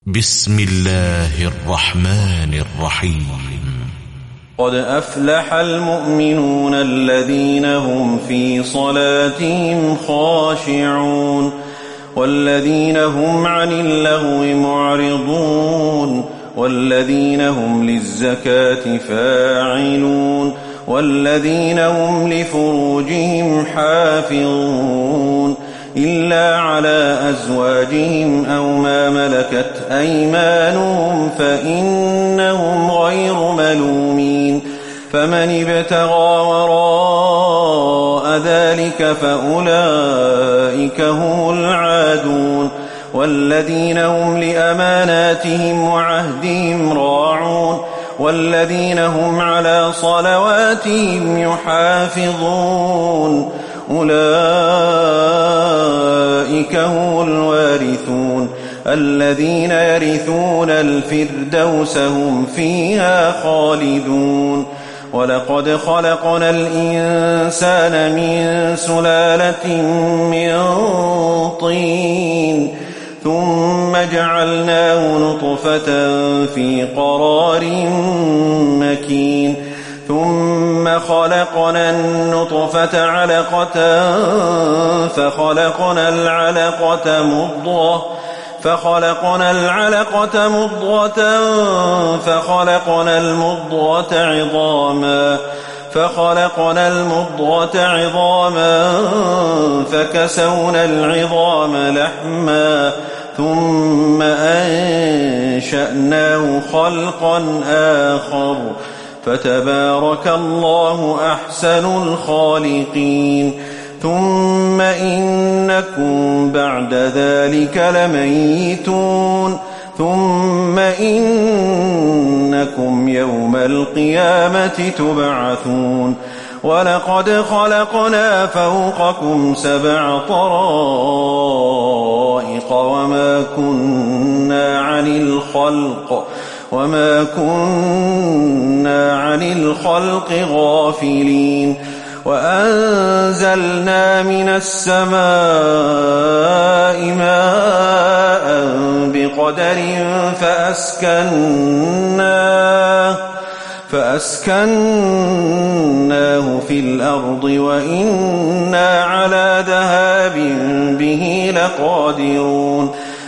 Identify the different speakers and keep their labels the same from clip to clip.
Speaker 1: بسم الله الرحمن الرحيم.
Speaker 2: قد أفلح المؤمنون الذين هم في صلاتهم خاشعون والذين هم عن اللغو معرضون والذين هم للزكاة فاعلون والذين هم لفروجهم حافظون إلا على أزواجهم أو ما ملكت أيمانهم فإنهم غير ملومين فمن ابتغى وراء ذلك فأولئك هم العادون والذين هم لأماناتهم وعهدهم راعون والذين هم على صلواتهم يحافظون أولئك هم الوارثون الذين يرثون الفردوس هم فيها خالدون. ولقد خلقنا الإنسان من سلالة من طين ثم جعلناه نطفة في قرار مكين ثم خلقنا النطفة علقة فخلقنا العلقة مضغة فخلقنا المضغة عظاما فكسونا العظام لحما ثم أنشأناه خلقا آخر فتبارك الله أحسن الخالقين. ثم إنكم بعد ذلك لميتون ثم إنكم يوم القيامة تبعثون. ولقد خلقنا فوقكم 7 طرائق وما كنا عن الخلق غافلين وأنزلنا من السماء ماء بقدر فأسكناه في الأرض وإنا على ذهاب به لقادرون.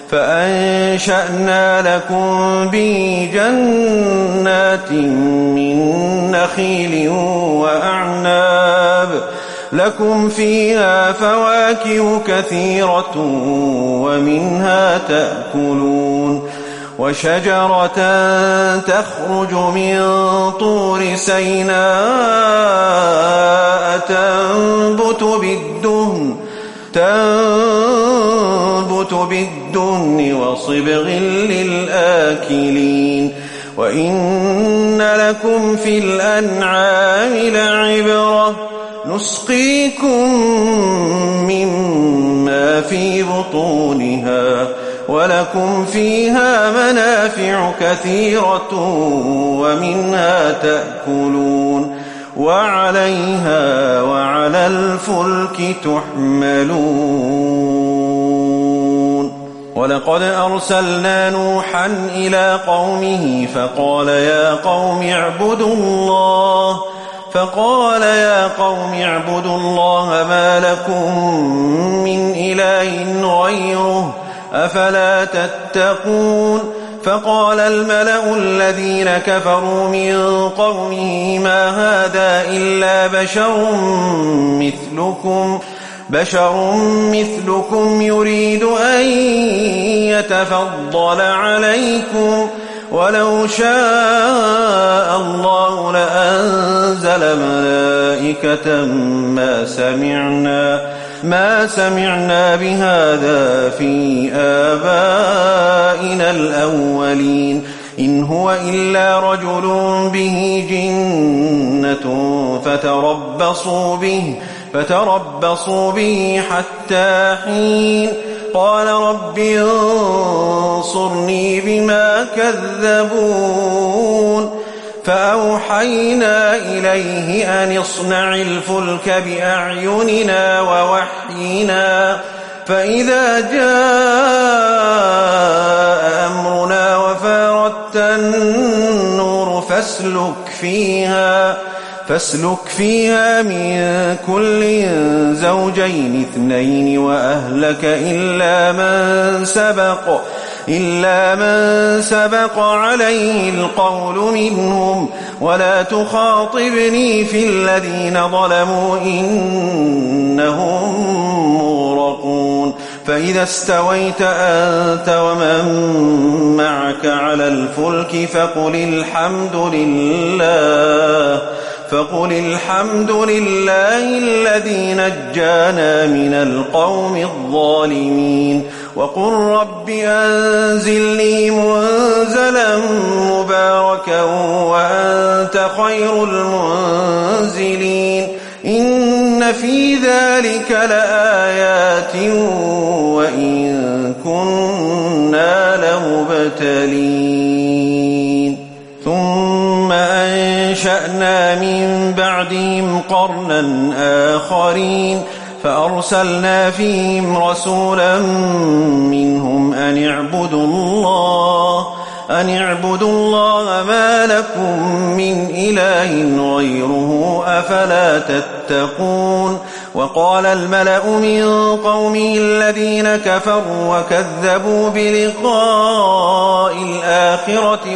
Speaker 2: فأنشأنا لكم به جنات من نخيل وأعناب لكم فيها فواكه كثيرة ومنها تأكلون. وشجرة تخرج من طور سيناء تنبت بالدهن وصبغ للآكلين. وإن لكم في الأنعام لعبرة نسقيكم مما في بطونها ولكم فيها منافع كثيرة ومنها تأكلون وعليها وعلى الفلك تحملون. ولقد أرسلنا نوحا إلى قومه فقال يا قوم اعبدوا الله ما لكم من إله غيره أفلا تتقون. فقال الملأ الذين كفروا من قومه ما هذا إلا بشر مثلكم يريد أن يتفضل عليكم ولو شاء الله لأنزل ملائكة ما سمعنا بهذا في آبائنا الأولين إن هو إلا رجل به جنة فتربصوا به حتى حين. قال رب انصرني بما كذبون. فأوحينا إليه أن اصنع الفلك بأعيننا ووحينا فإذا جاء أمرنا وأردت النور فاسلك فيها من كل زوجين اثنين وأهلك إلا من سبق عليه القول منهم ولا تخاطبني في الذين ظلموا إنهم مغرقون فإذا استويت أنت ومن معك على الفلك فقل الحمد لله الذي نجانا من القوم الظالمين وقل رب أنزلني منزلا مباركا وأنت خير المنزلين إن في ذلك لآيات وإن كنا لمبتلين ثم أنشأنا من بعدهم قرنا آخرين فأرسلنا فيهم رسولا منهم أن اعبدوا الله ما لكم من إله غيره أفلا تتقون وقال الملأ من قومه الذين كفروا وكذبوا بلقاء الآخرة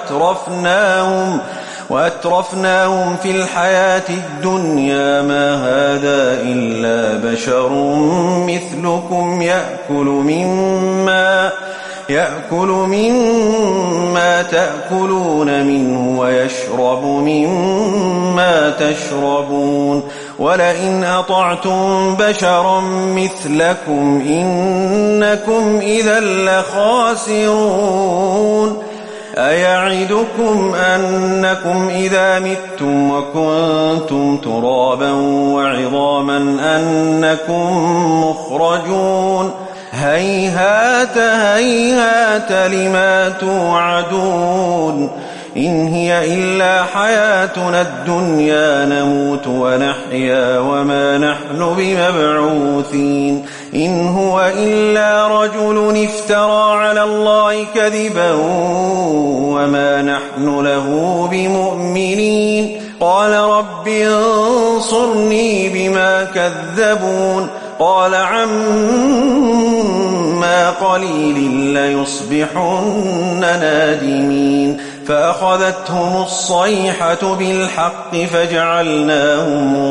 Speaker 2: وأترفناهم في الحياة الدنيا ما هذا إلا بشر مثلكم يأكل مما تأكلون منه ويشرب مما تشربون ولئن أطعتم بشرا مثلكم إنكم إذا لخاسرون أيعدكم أنكم إذا متم وكنتم ترابا وعظاما أنكم مخرجون هيهات لما توعدون إن هي إلا حياتنا الدنيا نموت ونحيا وما نحن بمبعوثين إن هو إلا رجل افترى على الله كذبا وما نحن له بمؤمنين قال رب انصرني بما كذبون قال عما قليل ليصبحن نادمين فأخذتهم الصيحة بالحق فجعلناهم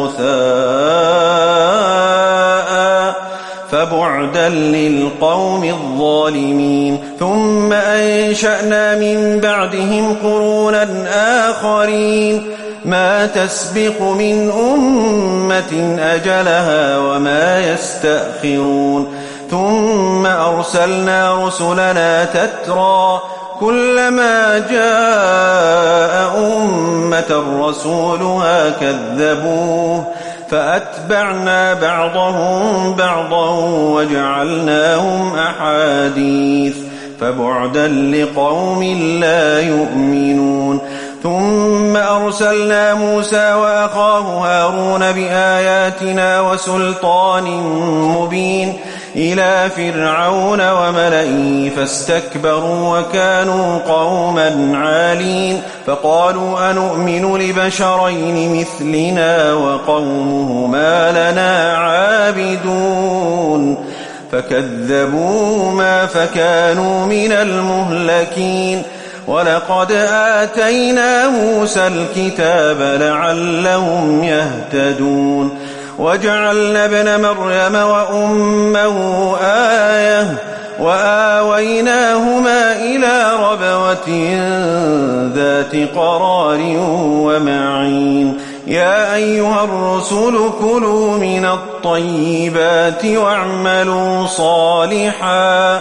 Speaker 2: غثاء فبعدا للقوم الظالمين ثم أنشأنا من بعدهم قرونا آخرين ما تسبق من أمة أجلها وما يستأخرون ثم أرسلنا رسلنا تترى كلما جاء أمة رسولها كذبوه فأتبعنا بعضهم بعضا وجعلناهم أحاديث فبعدا لقوم لا يؤمنون ثم أرسلنا موسى وأخاه هارون بآياتنا وسلطان مبين إلى فرعون وملئه فاستكبروا وكانوا قوما عالين فقالوا أنؤمن لبشرين مثلنا وقومهما لنا عابدون فكذبوهما فكانوا من المهلكين ولقد آتينا موسى الكتاب لعلهم يهتدون وجعلنا ابن مريم وأمه آية وآويناهما إلى ربوة ذات قرار ومعين يا أيها الرسل كلوا من الطيبات واعملوا صالحا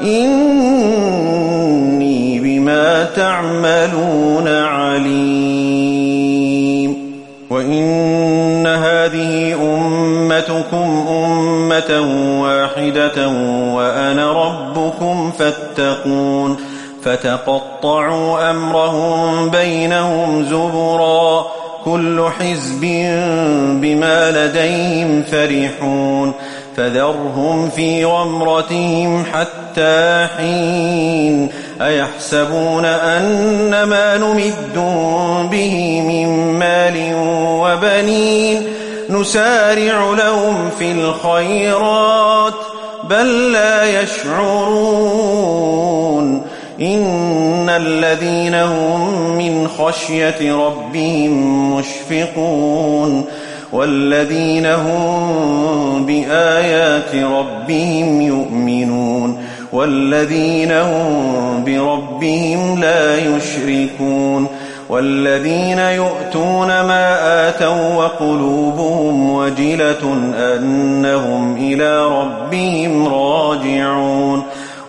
Speaker 2: إني بما تعملون عليم وإن هذه أمتكم أمة واحدة وأنا ربكم فاتقون فتقطعوا أمرهم بينهم زبرا كل حزب بما لديهم فرحون فذرهم في غمرتهم حتى حين أيحسبون أن ما نمدهم به من مال وبنين نسارع لهم في الخيرات بل لا يشعرون إن الذين هم من خشية ربهم مشفقون والذين هم بآيات ربهم يؤمنون والذين هم بربهم لا يشركون والذين يؤتون ما آتوا وقلوبهم وجلة أنهم إلى ربهم راجعون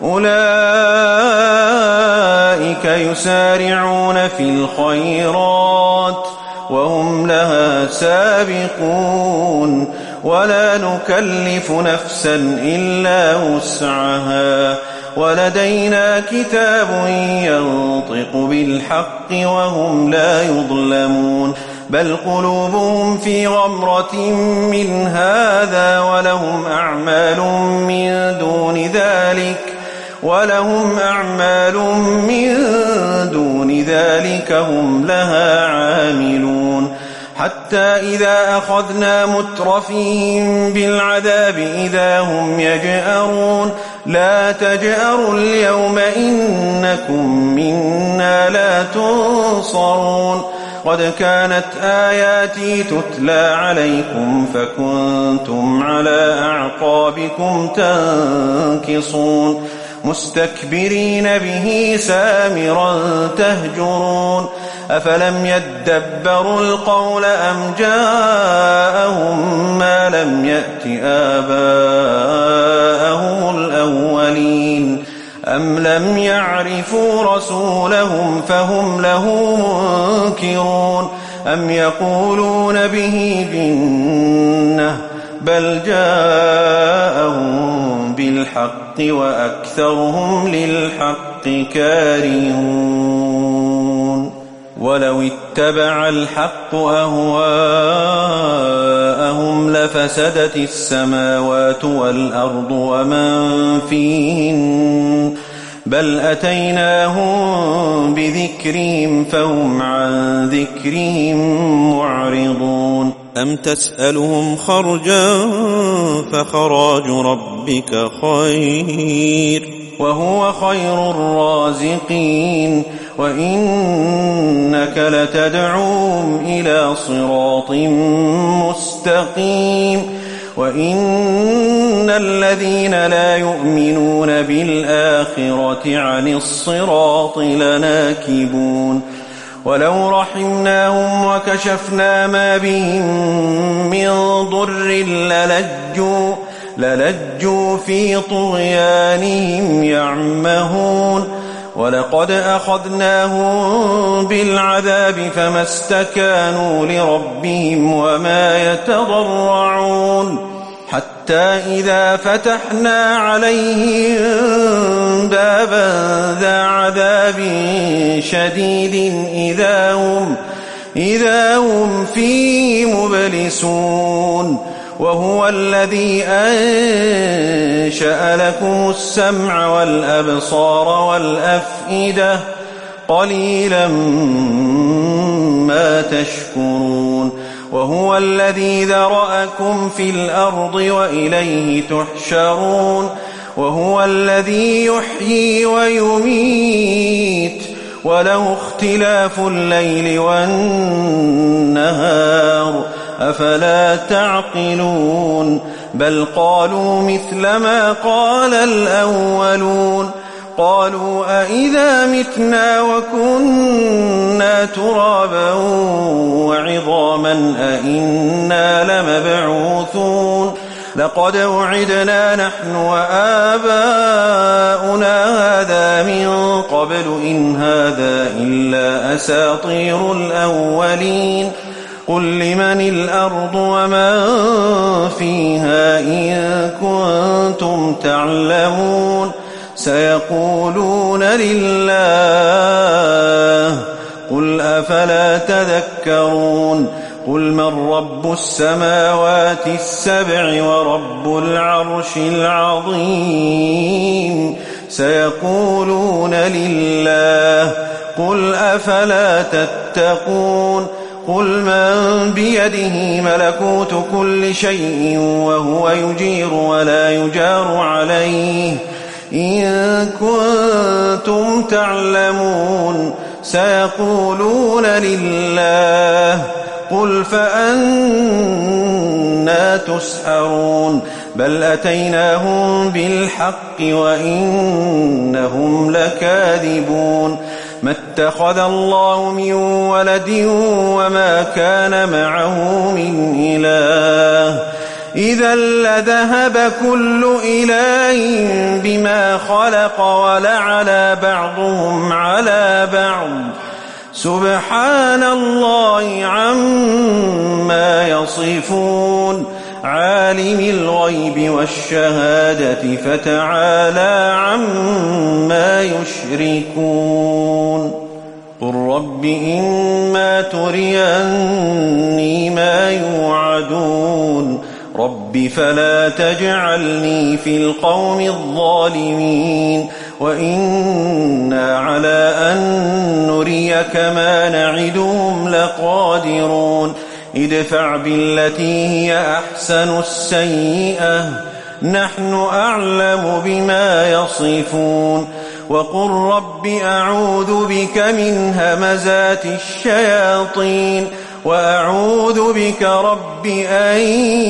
Speaker 2: أولئك يسارعون في الخيرات وهم لها سابقون ولا نكلف نفسا إلا وسعها ولدينا كتاب ينطق بالحق وهم لا يظلمون بل قلوبهم في غمرة من هذا ولهم أعمال من دون ذلك هم لها عاملون حتى إذا أخذنا مترفيهم بالعذاب إذا هم يجأرون لا تجأروا اليوم إنكم منا لا تنصرون قد كانت آياتي تتلى عليكم فكنتم على أعقابكم تنكصون مستكبرين به سامرا تهجرون أفلم يدبروا القول أم جاءهم ما لم يأت آباءهم الأولين أم لم يعرفوا رسولهم فهم له منكرون أم يقولون به جنة بل جاءهم بالحق وأكثرهم للحق كارهون ولو اتبع الحق أهواءهم لفسدت السماوات والأرض ومن فيهن بل أتيناهم بذكرهم فهم عن ذكرهم معرضون أم تسألهم خرجا فخراج ربك خير وهو خير الرازقين وإنك لتدعوهم إلى صراط مستقيم وإن الذين لا يؤمنون بالآخرة عن الصراط لناكبون ولو رحمناهم وكشفنا ما بهم من ضر للجوا في طغيانهم يعمهون ولقد أخذناهم بالعذاب فما استكانوا لربهم وما يتضرعون حتى إذا فتحنا عليهم بابا ذا عذاب شديد إذا هم فيه مبلسون وهو الذي أنشأ لكم السمع والأبصار والأفئدة قليلا ما تشكرون وهو الذي ذرأكم في الأرض وإليه تحشرون وهو الذي يحيي ويميت وله اختلاف الليل والنهار أفلا تعقلون بل قالوا مثل ما قال الأولون قالوا أئذا متنا وكنا ترابا وعظاما أئنا لمبعوثون لقد وعدنا نحن وآباؤنا هذا من قبل إن هذا إلا أساطير الأولين قل لمن الأرض ومن فيها إن كنتم تعلمون سيقولون لله قل أفلا تذكرون قل من رب السماوات السبع ورب العرش العظيم سيقولون لله قل أفلا تتقون قل من بيده ملكوت كل شيء وهو يجير ولا يجار عليه إن كنتم تعلمون سيقولون لله قل فأنا تسحرون بل أتيناهم بالحق وإنهم لكاذبون ما اتخذ الله من ولد وما كان معه من إله إذا لذهب كل إله بما خلق ولعلى بعضهم على بعض سبحان الله عما يصفون عالم الغيب والشهادة فتعالى عما يشركون قل رب إما تريني ما يوعدون رب فلا تجعلني في القوم الظالمين وإنا على أن نريك ما نعدهم لقادرون ادفع بالتي هي أحسن السيئة نحن أعلم بما يصفون وقل رب أعوذ بك من همزات الشياطين وأعوذ بك رب أن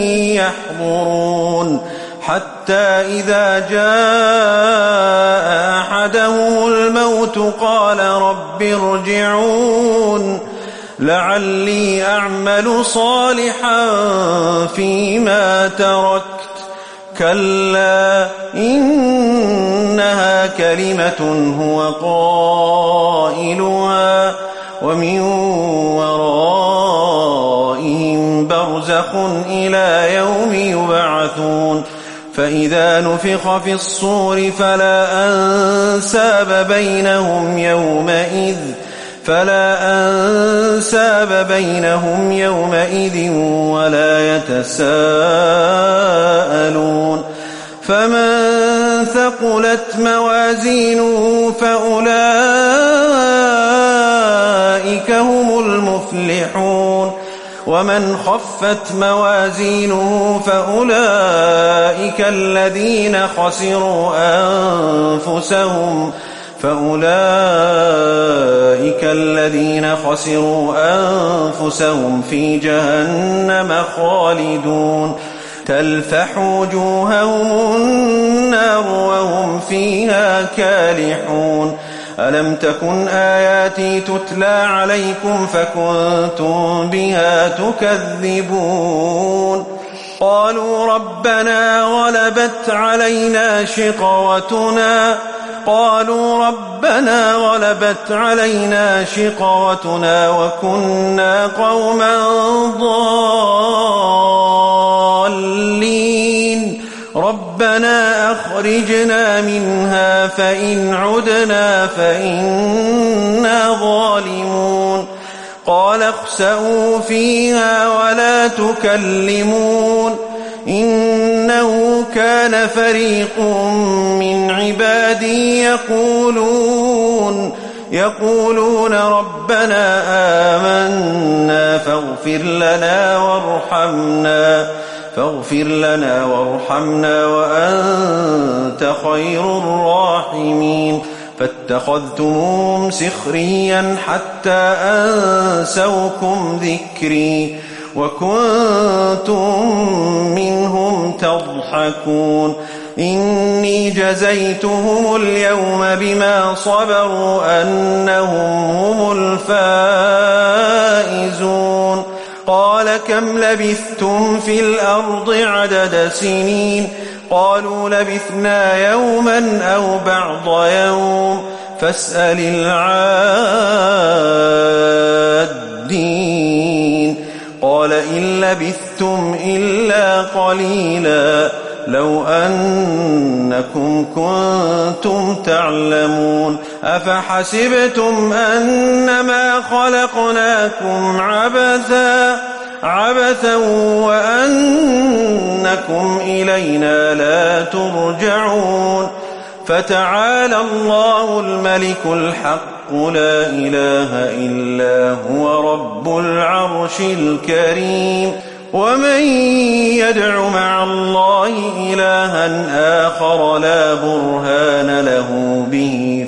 Speaker 2: يحضرون حتى إذا جاء أحدهم الموت قال رب ارجعون لعلي أعمل صالحا فيما تركت كلا إنها كلمة هو قائلها ومن ورائهم برزخ إلى يوم يبعثون فإذا نفخ في الصور فلا أنساب بينهم يومئذ ولا يتساءلون فمن ثقلت موازينه فأولئك هم المفلحون ومن خفت موازينه فأولئك الذين خسروا أنفسهم في جهنم خالدون تلفح وجوههم النار وهم فيها كالحون ألم تكن آياتي تتلى عليكم فكنتم بها تكذبون قالوا ربنا غلبت علينا شقوتنا وكنا قوما ضالين ربنا أخرجنا منها فإن عدنا فإنا ظالمون قال اخسئوا فيها ولا تكلمون إنه كان فريق من عبادي يقولون ربنا آمنا فاغفر لنا وارحمنا وأنت خير الراحمين فاتخذتموهم سخريا حتى أنسوكم ذكري وكنتم منهم تضحكون إني جزيتهم اليوم بما صبروا أنهم هم الفائزون قال كم لبثتم في الأرض عدد سنين قالوا لبثنا يوما أو بعض يوم فاسأل العادين قال إن لبثتم إلا قليلا لو أنكم كنتم تعلمون أفحسبتم أنما خلقناكم عبثا وأنكم إلينا لا ترجعون فتعالى الله الملك الحق لا إله إلا هو رب العرش الكريم ومن يدع مع الله إلها آخر لا برهان له به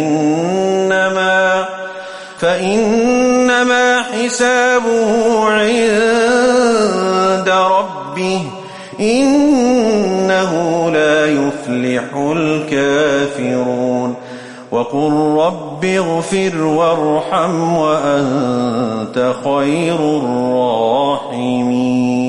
Speaker 2: فإنما حسابه عند ربه إنه لا يفلح الكافرون وقل رب اغفر وارحم وأنت خير الراحمين